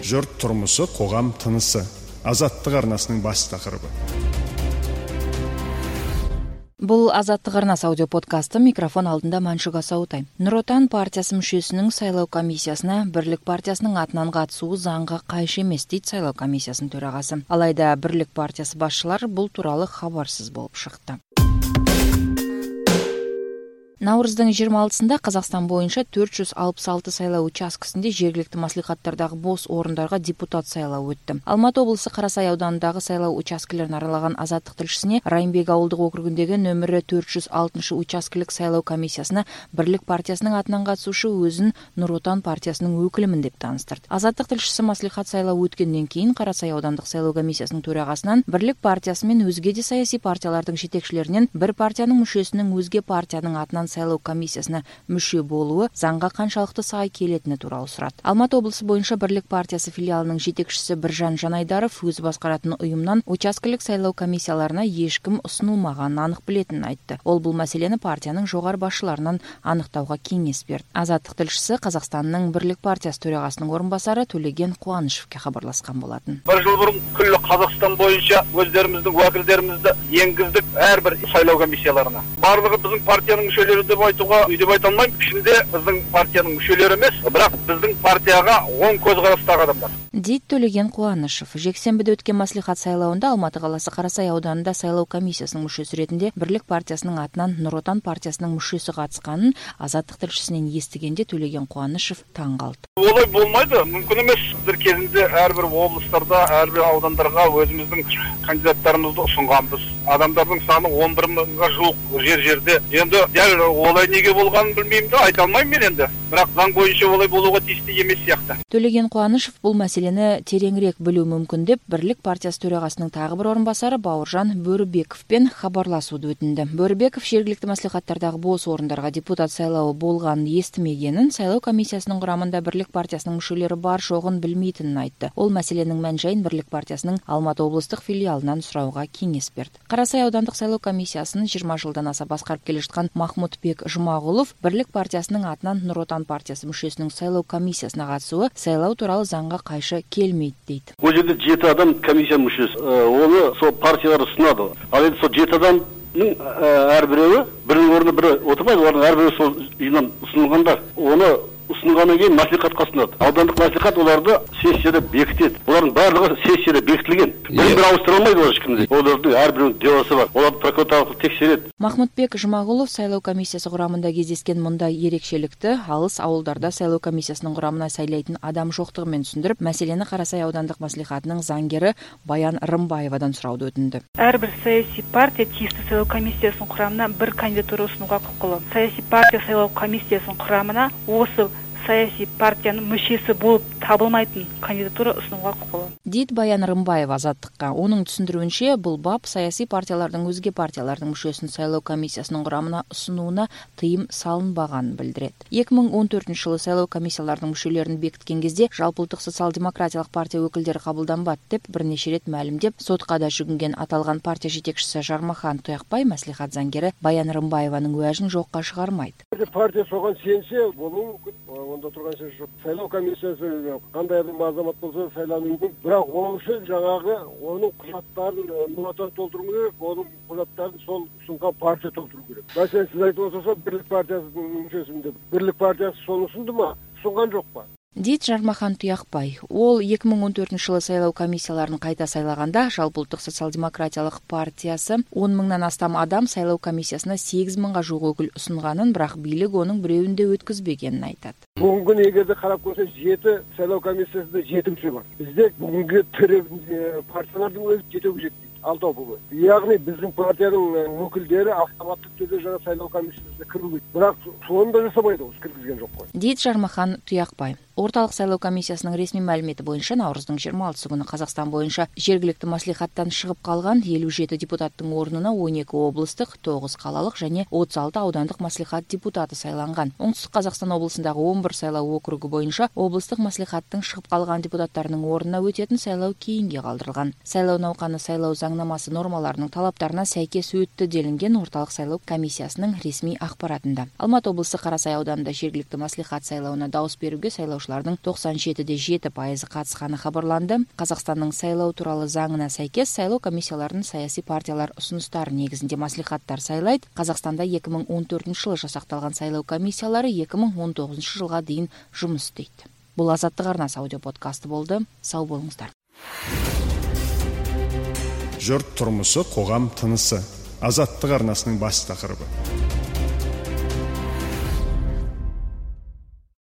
Жұрт тұрмысы, қоғам тынысы. Азаттық арнасының бас тақырыбы. Бұл Азаттық арнасы аудио подкасты. Микрофон алдында Маншуга Саутай. Нұр Отан партиясы мүшесінің сайлау комиссиясына Бірлік партиясының атынан қатысуы заңға қайшы емес дейді сайлау комиссиясының төрағасы. Алайда Бірлік партиясы басшылары бұл туралы хабарсыз болып шықты. Наурыздың 26-сында Қазақстан бойынша 466 сайлау учаскесінде жергілікті маслихаттардағы бос орындарға депутат сайлау өтті. Алматы облысы Қарасай ауданындағы сайлау учаскелерін аралаған Азаттық тілшісіне Райымбек ауылдық округіндегі нөмірі 406 учаскелік сайлау комиссиясына Бірлік партиясының атынан қатысушы өзін Нұр Отан партиясының өкілімін деп таныстырды. Азаттық тілшісі маслихат сайлау өткеннен кейін Қарасай аудандық сайлау комиссиясының төрағасынан Бірлік партиясы мен өзге де саяси партиялардың жетекшілерінен бір партияның мүшесінің өзге партияның атынан сайлау комиссиясына мүше болуы заңға қаншалықты сай келетіні туралы сұрады. Алматы облысы бойынша Бірлік партиясы филиалының жетекшісі Біржан Жанайдаров өзі басқаратын ұйымнан учаскелік сайлау комиссияларына ешкім ұсынылмағанын анық білетінін айтты. Ол бұл мәселені партияның жоғары басшыларынан анықтауға кеңес берді. Азаттық тілшісі Қазақстанның Бірлік партиясы төрағасының орынбасары Төлеген Қуанышевке хабарласқан болатын. Бір жыл бұрын күллі Қазақстан бойынша өздеріміздің уәкілдерімізді енгіздік әрбір сайлау комиссияларына. Барлығы біздің партияның мүшелері деп айтуға үйдеп айта алмаймын. Ішінде біздің партияның мүшелері емес, бірақ біздің партияға оң көзқарастағы адамдар. Дейді Төлеген Қуанышев. Жексенбіде өткен маслихат сайлауында Алматы қаласы Қарасай ауданында сайлау комиссиясының мүшесі ретінде Бірлік партиясының атынан Нұр Отан партиясының мүшесі қатысқанын Азаттық тілшісінен естігенде Төлеген Қуанышев таң қалды. Олай болмайды, мүмкін емес. Бір кезінде әрбір облыстарда, әрбір аудандарға өзіміздің кандидаттарымызды ұсынғанбыз. Адамдардың саны 11 мыңға жуық жерде. Енді дәл олай неге болғанын білмеймін де, айта алмаймын мен енді. Бірақ заң бойынша олай болуға тиісті емес сияқты. Төлеген Қуанышев бұл мәселені тереңірек білу мүмкін деп Бірлік партиясы төрағасының тағы бір орынбасары Бауыржан Бөрібековпен хабарласуды өтінді. Бөрібеков жергілікті маслихаттардағы бос орындарға депутат сайлауы болғанын естімегенін, сайлау комиссиясының құрамында Бірлік партиясының мүшелері бар жоғын білмейтінін айтты. Ол мәселенің мән-жайын Бірлік партиясының Алматы облыстық филиалынан сұрауға кеңес берді. Қарасай аудандық сайлау комиссиясын 20 жылдан аса басқарып келе жатқан Махмутбек Жұмағұлов Бірлік партиясының атынан Нұр Отан партиясы мүшесінің сайлау комиссиясына қатысуы сайлау туралы заңға қайшы келмейді дейді. Ол жерде 7 адам комиссия мүшесі. Оны сол партиялар ұсынады. Ал енді сол 7 адамның әрбіреуі бірінің орнына бірі отырмайды. Олардың әрбіреуі сол ұйымнан ұсынылғандар. Оны ұсынғаннан кейін маслихатқа ұсынады. Аудандық маслихат оларды сессияда бекітеді. Олардың барлығы сессияда бекітілген. Бір ауыстыра алмайды олар ешкімді. Олардың әрбіреуінің делосы бар. Оларды прокуратура тексереді. Махмутбек Жұмағұлов сайлау комиссиясы құрамында кездескен мұндай ерекшелікті алыс ауылдарда сайлау комиссиясының құрамына сайлайтын адам жоқтығымен түсіндіріп, мәселені Қарасай аудандық маслихатының заңгері Баян Рымбаевадан сұрауды өтінді. Әрбір саяси партия тиісті сайлау комиссиясының құрамына бір кандидатура ұсынуға құқылы. Саяси партия сайлау комиссиясының құрамына осы саяси партияның мүшесі болып табылмайтын кандидатура ұсынуға құқылы. Дейді Баян Рымбаева Азаттыққа. Оның түсіндіруінше, бұл бап саяси партиялардың өзге партиялардың мүшесін сайлау комиссиясының құрамына ұсынуына тыйым салынбағанын білдіреді. 2014 жылы сайлау комиссиялардың мүшелерін бекіткен кезде жалпыұлттық социал-демократиялық партия өкілдері қабылданбады деп бірнеше рет мәлімдеп, сотқа да жүгінген аталған партия жетекшісі Жармахан Тұяқбай маслихат заңгері Баян Рымбаеваның уәжін жоққа шығармайды. Партия соған сенсе, болуы мүмкін. Онда тұрған сөз жоқ. Сайлау комиссиясы қандай адам азамат болса сайлануы мүмкін. Бірақ ол үшін жаңағы оның құжаттарын Нұр Отан толтыру керек, оның құжаттарын сол ұсынған партия толтыру керек. Мәселен, сіз айтып отырсыз, Бірлік партиясының мүшесімін деп. Бірлік партиясы соны ұсынды ма? Ұсынған жоқ па? Дейді Жармахан Тұяқбай. Ол 2014 жылы сайлау комиссияларын қайта сайлағанда жалпыұлттық социал-демократиялық партиясы 10 мыңнан астам адам сайлау комиссиясына 8 мыңға жуық өкіл ұсынғанын, бірақ билік оның біреуін де өткізбегенін айтады. Бүгінгі егерде қарап көрсе 7 сайлау комиссиясында 7 мүше бар. Бізде бүгінгі тірі партиялардың өзі 7-ге жетпейді. Алтау бұл. Яғни біздің партияның өкілдері автоматты түрде жаңа сайлау комиссиясына кірмейді. Бірақ соны да жасамайды, осы кіргізген жоқ қой. Дейді Жармахан Тұяқбай. Орталық сайлау комиссиясының ресми мәліметі бойынша наурыздың 26 күні Қазақстан бойынша жергілікті маслихаттан шығып қалған 57 депутаттың орнына 12 облыстық, 9 қалалық және 36 аудандық маслихат депутаты сайланған. Оңтүстік Қазақстан облысындағы 11 сайлау округі бойынша облыстық маслихаттың шығып қалған депутаттарының орнына өтетін сайлау кейінге қалдырылған. Сайлау науқаны сайлау заңнамасы нормаларының талаптарына сәйкес өтті делінген орталық сайлау комиссиясының ресми ақпаратында. Алматы облысы Қарасай ауданында жергілікті маслихат сайлауына дауыс беруге сайлаушылар сайлаушылардың 97,7% қатысқаны хабарланды. Қазақстанның сайлау туралы заңына сәйкес сайлау комиссияларын саяси партиялар ұсыныстары негізінде маслихаттар сайлайды. Қазақстанда 2014 жылы жасақталған сайлау комиссиялары 2019 жылға дейін жұмыс істейді. Бұл Азаттық арнасы аудио подкасты болды. Сау болыңыздар. Жұрт тұрмысы, қоғам тынысы. Азаттық арнасының бас тақырыбы.